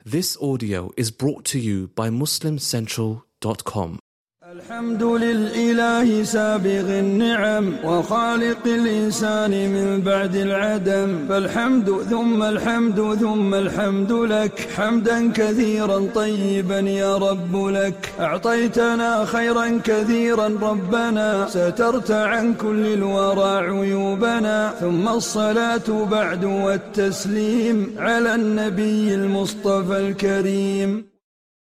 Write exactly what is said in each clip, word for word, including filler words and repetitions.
This audio is brought to you by muslim central dot com. الحمد لله سابغ النعم وخالق الإنسان من بعد العدم، فالحمد ثم الحمد ثم الحمد لك حمدا كثيرا طيبا يا رب لك. أعطيتنا خيرا كثيرا ربنا، سترت عن كل الورى عيوبنا، ثم الصلاة بعد والتسليم على النبي المصطفى الكريم.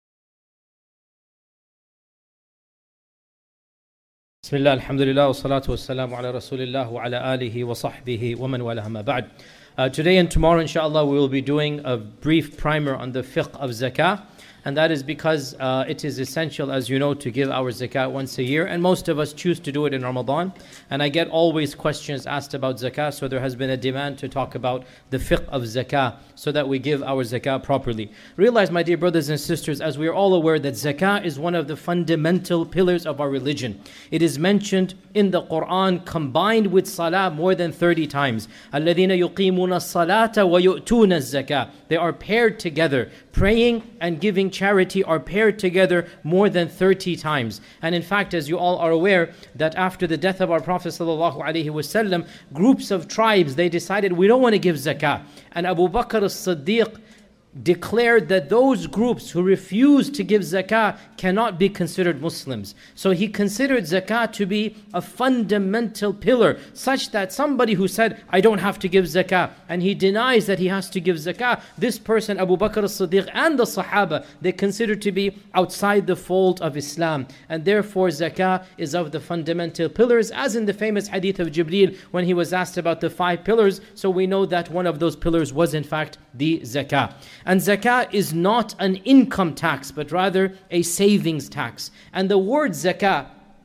بسم الله الحمد لله والصلاة والسلام على رسول الله وعلى آله وصحبه ومن والاه ما بعد. Uh, today and tomorrow inshallah we will be doing a brief primer on the fiqh of zakah, and that is because uh, it is essential, as you know, to give our zakat once a year, and most of us choose to do it in Ramadan. And I get always questions asked about zakah, so there has been a demand to talk about the fiqh of zakah so that we give our zakah properly. Realize, my dear brothers and sisters, as we are all aware, that zakah is one of the fundamental pillars of our religion. It is mentioned in the Quran combined with salah more than thirty times. الَّذِينَ يُقِيمُونَ الصَّلَاةَ وَيُؤْتُونَ الزَّكَاةَ. They are paired together. Praying and giving charity are paired together more than thirty times. And in fact, as you all are aware, that after the death of our Prophet ﷺ, groups of tribes, they decided, we don't want to give zakah. And Abu Bakr as-Siddiq declared that those groups who refused to give zakah cannot be considered Muslims. So he considered zakah to be a fundamental pillar, such that somebody who said, I don't have to give zakah, and he denies that he has to give zakah, this person, Abu Bakr as-Siddiq and the Sahaba, they consider to be outside the fold of Islam. And therefore zakah is of the fundamental pillars, as in the famous hadith of Jibreel when he was asked about the five pillars. So we know that one of those pillars was in fact the zakah. And zakah is not an income tax, but rather a savings tax. And the word zakah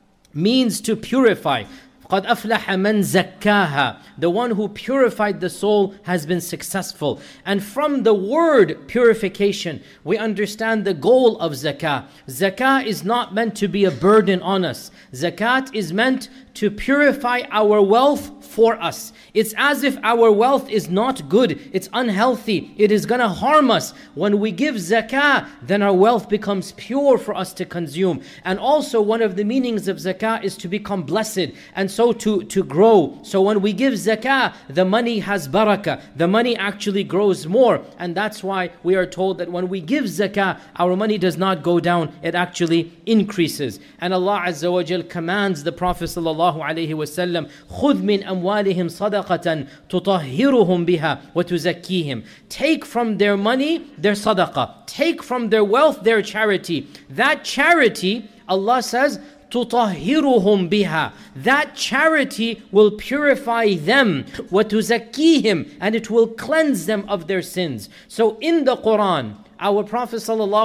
means to purify. قَدْ أَفْلَحَ مَنْ زَكَّاهَا. The one who purified the soul has been successful. And from the word purification, we understand the goal of zakah. Zakah is not meant to be a burden on us. Zakat is meant to purify our wealth for us. It's as if our wealth is not good, it's unhealthy, it is going to harm us. When we give zakah, then our wealth becomes pure for us to consume. And also one of the meanings of zakah is to become blessed, and so to, to grow. So when we give zakah, the money has barakah, the money actually grows more. And that's why we are told that when we give zakah, our money does not go down, it actually increases. And Allah Azza wa Jal commands the Prophet sallallahu alayhi wa sallam, خُذْ مِنْ أَمْوَالِهِمْ صَدَقَةً تُطَهِّرُهُمْ بِهَا وَتُزَكِّيهِمْ. Take from their money their sadaqah. Take from their wealth their charity. That charity, Allah says, تُطَهِّرُهُمْ بِهَا. That charity will purify them. وَتُزَكِّيهِمْ. And it will cleanse them of their sins. So in the Quran, our Prophet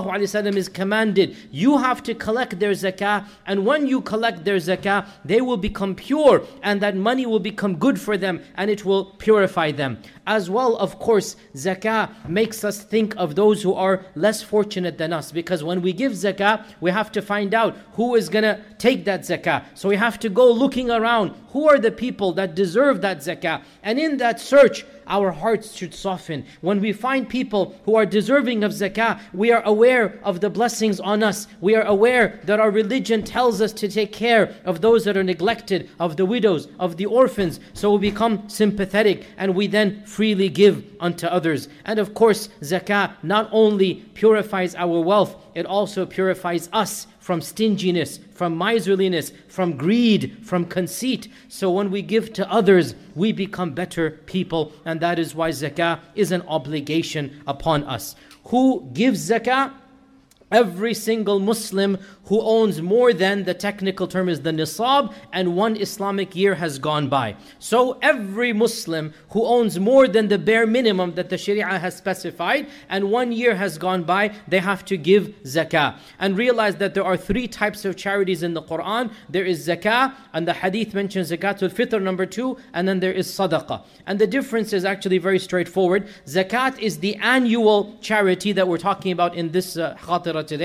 ﷺ is commanded, you have to collect their zakah, and when you collect their zakah, they will become pure, and that money will become good for them, and it will purify them. As well, of course, zakah makes us think of those who are less fortunate than us, because when we give zakah, we have to find out who is going to take that zakah. So we have to go looking around, who are the people that deserve that zakah? And in that search, our hearts should soften. When we find people who are deserving of zakah, we are aware of the blessings on us. We are aware that our religion tells us to take care of those that are neglected, of the widows, of the orphans. So we become sympathetic, and we then freely give unto others. And of course, zakah not only purifies our wealth, it also purifies us from stinginess, from miserliness, from greed, from conceit. So when we give to others, we become better people, and that is why zakah is an obligation upon us. Who gives zakah? Every single Muslim who owns more than, the technical term is the nisab, and one Islamic year has gone by. So every Muslim who owns more than the bare minimum that the Sharia has specified, and one year has gone by, they have to give zakah. And realize that there are three types of charities in the Quran. There is zakah, and the hadith mentions zakatul fitr number two, and then there is sadaqah. And the difference is actually very straightforward. Zakat is the annual charity that we're talking about in this uh, khatira today.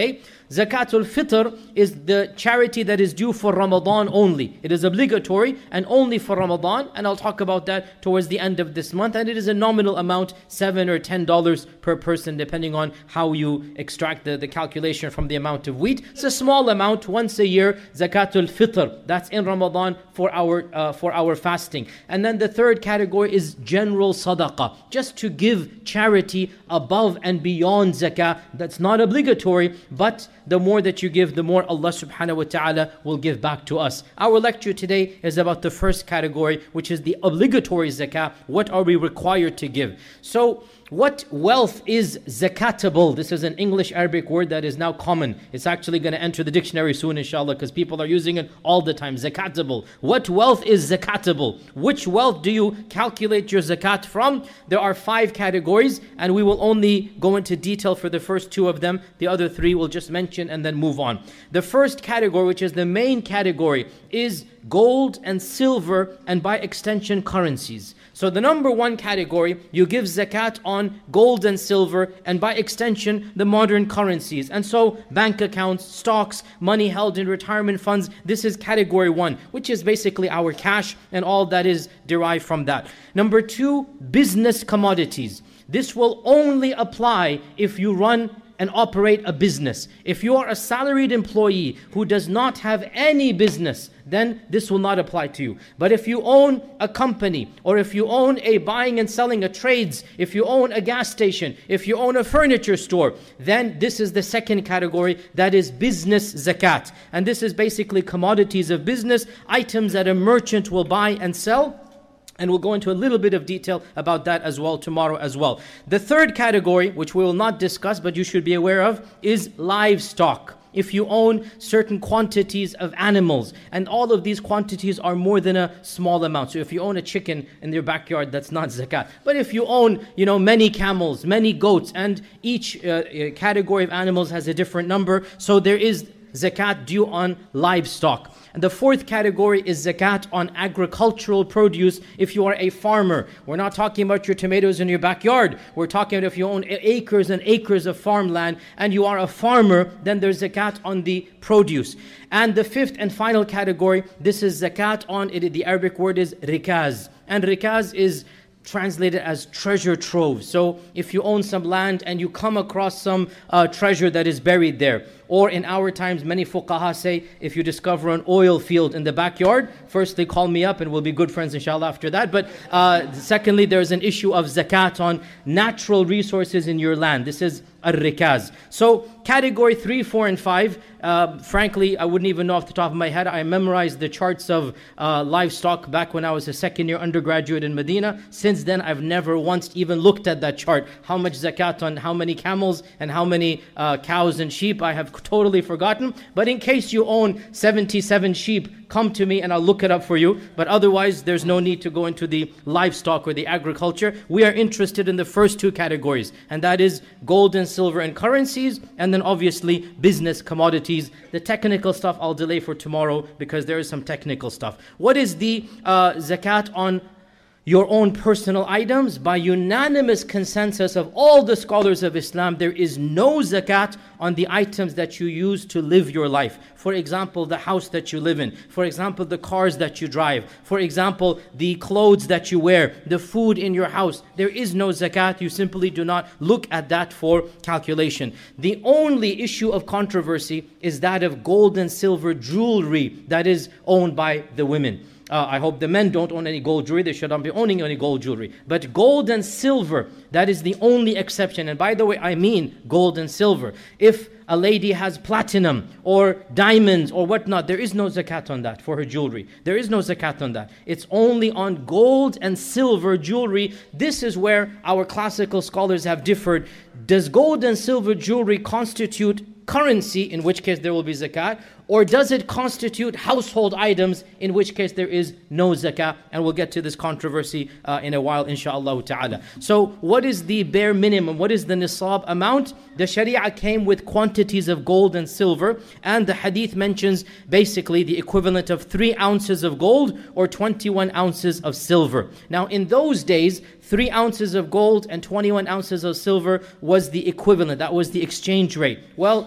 Zakatul Fitr is the charity that is due for Ramadan only. It is obligatory and only for Ramadan, and I'll talk about that towards the end of this month. And it is a nominal amount, seven or ten dollars per person, depending on how you extract the, the calculation from the amount of wheat. It's a small amount once a year, Zakatul Fitr. That's in Ramadan for our uh, for our fasting. And then the third category is general sadaqah, just to give charity above and beyond zakah. That's not obligatory, but the more that you give, the more Allah subhanahu wa ta'ala will give back to us. Our lecture today is about the first category, which is the obligatory zakah. What are we required to give? So, what wealth is zakatable? This is an English Arabic word that is now common. It's actually going to enter the dictionary soon, inshallah, because people are using it all the time. Zakatable. What wealth is zakatable? Which wealth do you calculate your zakat from? There are five categories, and we will only go into detail for the first two of them. The other three we'll just mention and then move on. The first category, which is the main category, is gold and silver, and by extension currencies. So the number one category, you give zakat on gold and silver, and by extension the modern currencies. And so bank accounts, stocks, money held in retirement funds, this is category one, which is basically our cash and all that is derived from that. Number two, business commodities. This will only apply if you run and operate a business. If you are a salaried employee who does not have any business, then this will not apply to you. But if you own a company, or if you own a buying and selling, a trades, if you own a gas station, if you own a furniture store, then this is the second category, that is business zakat. And this is basically commodities of business, items that a merchant will buy and sell. And we'll go into a little bit of detail about that as well tomorrow as well. The third category, which we will not discuss but you should be aware of, is livestock. If you own certain quantities of animals, and all of these quantities are more than a small amount. So if you own a chicken in your backyard, that's not zakat. But if you own, you know, many camels, many goats, and each uh, category of animals has a different number, so there is zakat due on livestock. And the fourth category is zakat on agricultural produce if you are a farmer. We're not talking about your tomatoes in your backyard. We're talking about if you own acres and acres of farmland and you are a farmer, then there's zakat on the produce. And the fifth and final category, this is zakat on, it, the Arabic word is rikaz. And rikaz is translated as treasure trove. So if you own some land and you come across some uh, treasure that is buried there, or in our times, many fuqaha say, if you discover an oil field in the backyard, firstly, call me up and we'll be good friends, inshallah, after that. But uh, secondly, there's an issue of zakat on natural resources in your land. This is ar-rikaz. So category three, four, and five, uh, frankly, I wouldn't even know off the top of my head. I memorized the charts of uh, livestock back when I was a second year undergraduate in Medina. Since then, I've never once even looked at that chart. How much zakat on how many camels and how many uh, cows and sheep, I have totally forgotten. But in case you own seventy-seven sheep, come to me and I'll look it up for you. But otherwise, there's no need to go into the livestock or the agriculture. We are interested in the first two categories, and that is gold and silver and currencies, and then obviously business commodities. The technical stuff I'll delay for tomorrow because there is some technical stuff. What is the uh, zakat on your own personal items? By unanimous consensus of all the scholars of Islam, there is no zakat on the items that you use to live your life. For example, the house that you live in. For example, the cars that you drive. For example, the clothes that you wear. The food in your house. There is no zakat. You simply do not look at that for calculation. The only issue of controversy is that of gold and silver jewelry that is owned by the women. Uh, I hope the men don't own any gold jewelry. They should not be owning any gold jewelry. But gold and silver, that is the only exception. And by the way, I mean gold and silver. If a lady has platinum or diamonds or whatnot, there is no zakat on that for her jewelry. There is no zakat on that. It's only on gold and silver jewelry. This is where our classical scholars have differed. Does gold and silver jewelry constitute currency, in which case there will be zakat, or does it constitute household items, in which case there is no zakah? And we'll get to this controversy uh, in a while, inshaAllah ta'ala. So what is the bare minimum? What is the nisab amount? The Sharia came with quantities of gold and silver, and the hadith mentions basically the equivalent of three ounces of gold or twenty-one ounces of silver. Now in those days, three ounces of gold and twenty-one ounces of silver was the equivalent. That was the exchange rate. Well,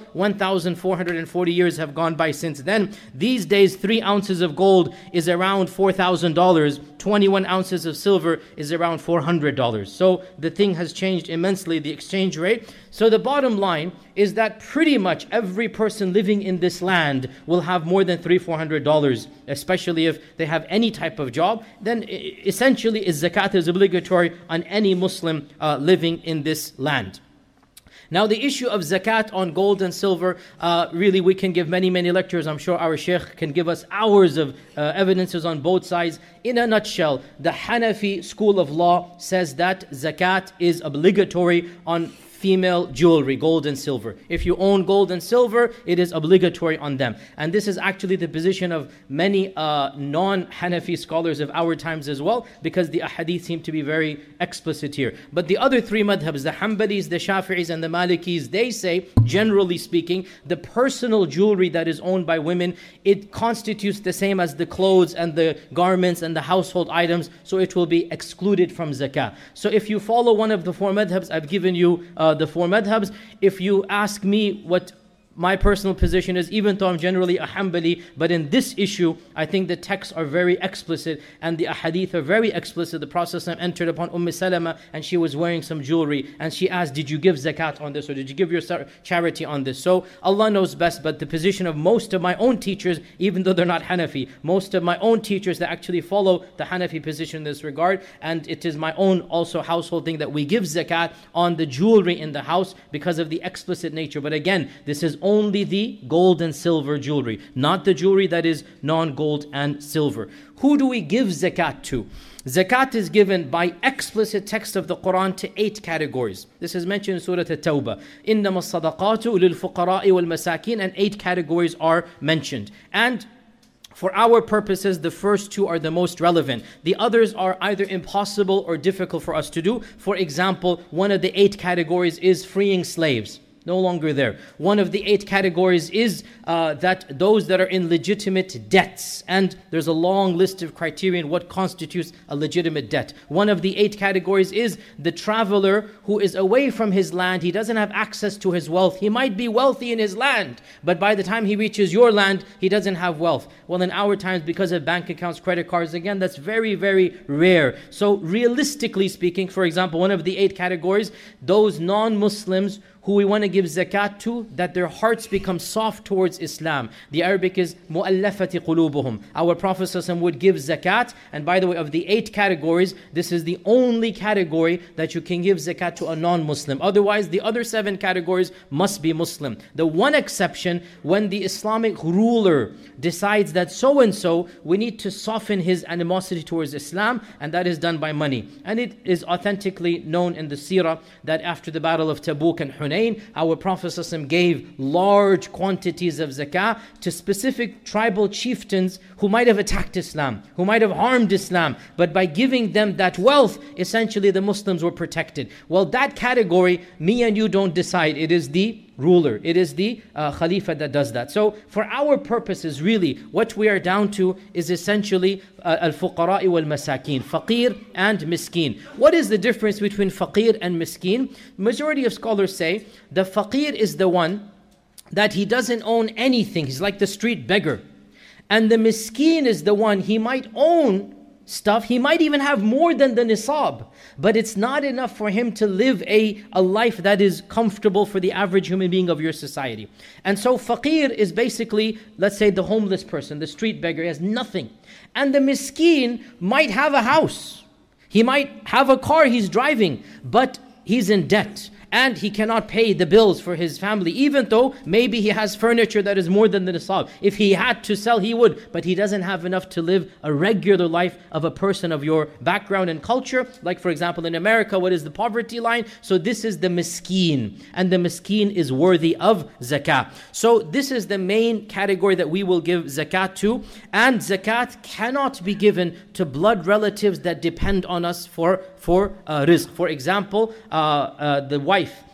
one thousand four hundred forty years have gone by since then. These days, three ounces of gold is around four thousand dollars. twenty-one ounces of silver is around four hundred dollars. So the thing has changed immensely, the exchange rate. So the bottom line is that pretty much every person living in this land will have more than three hundred, four hundred dollars, especially if they have any type of job. Then essentially, zakat is obligatory on any Muslim uh, living in this land. Now, the issue of zakat on gold and silver, uh, really we can give many, many lectures. I'm sure our Shaykh can give us hours of uh, evidences on both sides. In a nutshell, the Hanafi school of law says that zakat is obligatory on female jewelry, gold and silver. If you own gold and silver, it is obligatory on them. And this is actually the position of many uh, non-Hanafi scholars of our times as well, because the ahadith seem to be very explicit here. But the other three madhabs, the Hanbalis, the Shafi'is, and the Malikis, they say, generally speaking, the personal jewelry that is owned by women, it constitutes the same as the clothes and the garments and the household items, so it will be excluded from zakah. So if you follow one of the four madhabs, I've given you uh, the four madhabs. If you ask me what my personal position is, even though I'm generally a Hanbali, but in this issue, I think the texts are very explicit and the ahadith are very explicit. The Prophet entered upon Umm Salama and she was wearing some jewelry and she asked, did you give zakat on this or did you give your charity on this? So Allah knows best, but the position of most of my own teachers, even though they're not Hanafi, most of my own teachers that actually follow the Hanafi position in this regard, and it is my own also household thing that we give zakat on the jewelry in the house because of the explicit nature. But again, this is only the gold and silver jewelry, not the jewelry that is non-gold and silver. Who do we give zakat to? Zakat is given by explicit text of the Quran to eight categories. This is mentioned in Surah At-Tawbah. إِنَّمَا الصَّدَقَاتُ لِلْفُقَرَاءِ وَالْمَسَاكِينَ, and eight categories are mentioned. And for our purposes, the first two are the most relevant. The others are either impossible or difficult for us to do. For example, one of the eight categories is freeing slaves. No longer there. One of the eight categories is uh, that those that are in legitimate debts, and there's a long list of criteria in what constitutes a legitimate debt. One of the eight categories is the traveler who is away from his land. He doesn't have access to his wealth. He might be wealthy in his land, but by the time he reaches your land, he doesn't have wealth. Well, in our times, because of bank accounts, credit cards, again, that's very, very rare. So realistically speaking, for example, one of the eight categories, those non-Muslims who we want to give zakat to, that their hearts become soft towards Islam. The Arabic is مُؤَلَّفَةِ قُلُوبُهُم. Our Prophet ﷺ would give zakat, and by the way, of the eight categories, this is the only category that you can give zakat to a non-Muslim. Otherwise, the other seven categories must be Muslim. The one exception, when the Islamic ruler decides that so-and-so, we need to soften his animosity towards Islam, and that is done by money. And it is authentically known in the seerah that after the Battle of Tabuk and Hunayn, our Prophet ﷺ gave large quantities of zakah to specific tribal chieftains who might have attacked Islam, who might have harmed Islam, but by giving them that wealth, essentially the Muslims were protected. Well, that category, me and you don't decide. It is the ruler. It is the uh, Khalifa that does that. So for our purposes, really, what we are down to is essentially uh, al-fuqara'i wal-masakin, faqir and miskin. What is the difference between faqir and miskin? Majority of scholars say the faqir is the one that he doesn't own anything. He's like the street beggar. And the miskin is the one, he might own stuff, he might even have more than the nisab, but it's not enough for him to live a, a life that is comfortable for the average human being of your society. And so faqir is basically, let's say, the homeless person, the street beggar, he has nothing. And the miskin might have a house, he might have a car he's driving, but he's in debt. And he cannot pay the bills for his family, even though maybe he has furniture that is more than the nisab. If he had to sell, he would, but he doesn't have enough to live a regular life of a person of your background and culture. Like for example, in America, what is the poverty line? So this is the miskin, and the miskin is worthy of zakah. So this is the main category that we will give zakat to, and zakat cannot be given to blood relatives that depend on us for, for uh, rizq. For example, uh, uh, the wife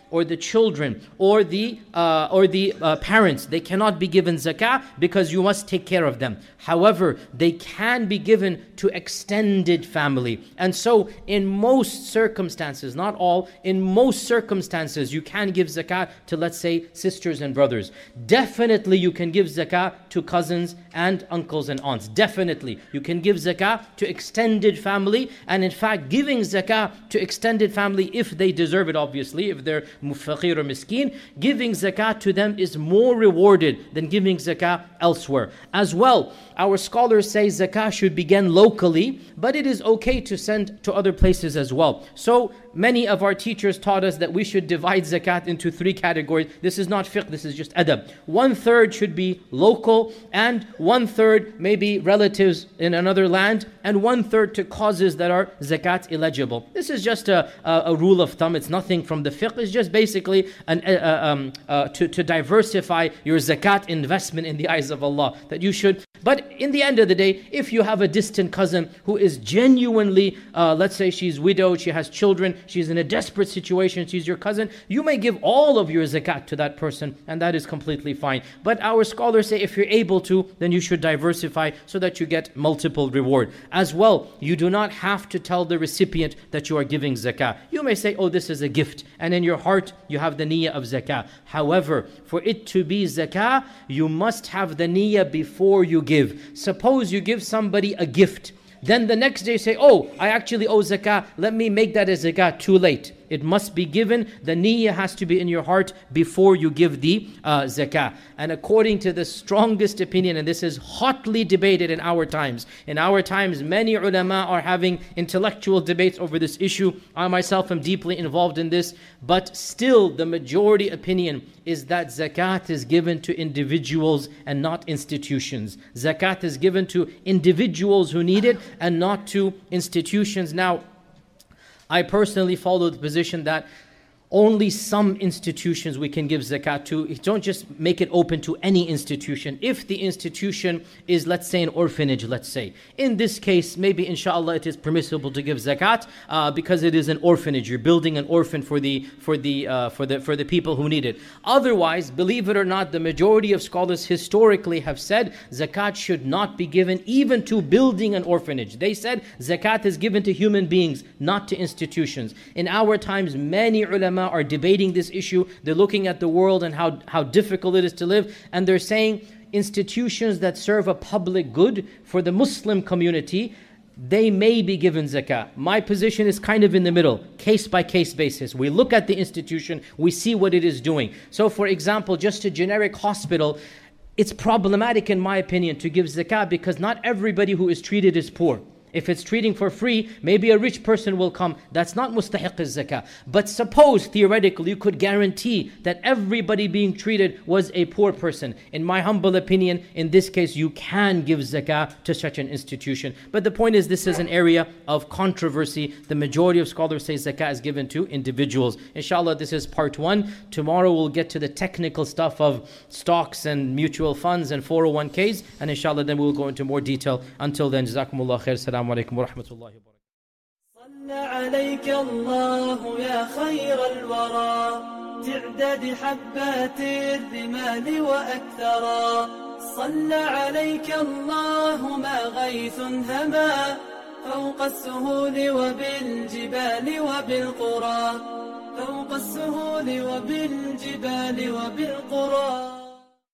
or the children or the uh, or the uh, parents, they cannot be given zakah because you must take care of them. However, they can be given to extended family. And so in most circumstances, not all, in most circumstances, you can give zakah to, let's say, sisters and brothers. Definitely you can give zakah to cousins and uncles and aunts. Definitely. You can give zakah to extended family. And in fact, giving zakah to extended family, if they deserve it, obviously, if they're faqir or miskeen, giving zakah to them is more rewarded than giving zakah elsewhere. As well, our scholars say zakah should begin locally, but it is okay to send to other places as well. So many of our teachers taught us that we should divide zakat into three categories. This is not fiqh, this is just adab. One third should be local, and one third maybe relatives in another land, and one third to causes that are zakat eligible. This is just a, a, a rule of thumb. It's nothing from the fiqh. It's just basically an, uh, um, uh, to, to diversify your zakat investment in the eyes of Allah. That you should, but in the end of the day, if you have a distant cousin who is genuinely, uh, let's say she's widowed, she has children, she's in a desperate situation, she's your cousin, you may give all of your zakat to that person, and that is completely fine. But our scholars say if you're able to, then you should diversify so that you get multiple reward. As well, you do not have to tell the recipient that you are giving zakah. You may say, oh, this is a gift, and in your heart you have the niyyah of zakah. However, for it to be zakah, you must have the niyyah before you give. Suppose you give somebody a gift, then the next day say, oh, I actually owe zakah, let me make that as zakah. Too late. It must be given. The niyyah has to be in your heart before you give the uh, zakah. And according to the strongest opinion, and this is hotly debated in our times, in our times many ulama are having intellectual debates over this issue. I myself am deeply involved in this, but still the majority opinion is that zakat is given to individuals and not institutions. Zakat is given to individuals who need it and not to institutions. Now, I personally follow the position that only some institutions we can give zakat to. Don't just make it open to any institution. If the institution is, let's say, an orphanage, let's say. In this case, maybe inshallah it is permissible to give zakat uh, because it is an orphanage. You're building an orphan for the for the uh, for the for the people who need it. Otherwise, believe it or not, the majority of scholars historically have said zakat should not be given even to building an orphanage. They said zakat is given to human beings, not to institutions. In our times, many ulama are debating this issue. They're looking at the world and how, how difficult it is to live, and they're saying institutions that serve a public good for the Muslim community, they may be given zakah. My position is kind of in the middle, case by case basis. We look at the institution, we see what it is doing. So for example, just a generic hospital, it's problematic in my opinion to give zakah because not everybody who is treated is poor. If it's treating for free, maybe a rich person will come. That's not mustahiq al-zakah. But suppose, theoretically, you could guarantee that everybody being treated was a poor person. In my humble opinion, in this case, you can give zakah to such an institution. But the point is, this is an area of controversy. The majority of scholars say zakah is given to individuals. Inshallah, this is part one. Tomorrow we'll get to the technical stuff of stocks and mutual funds and four oh one k's. And inshallah, then we'll go into more detail. Until then, jazakumullah khair. Salam عليكم ورحمة الله وبركاته. صلى عليك الله يا خير الورى تعداد حبات الرمال وأكثرا صلى عليك الله ما غيث هما فوق السهول وبالجبال وبالقرى فوق السهول وبالجبال وبالقرى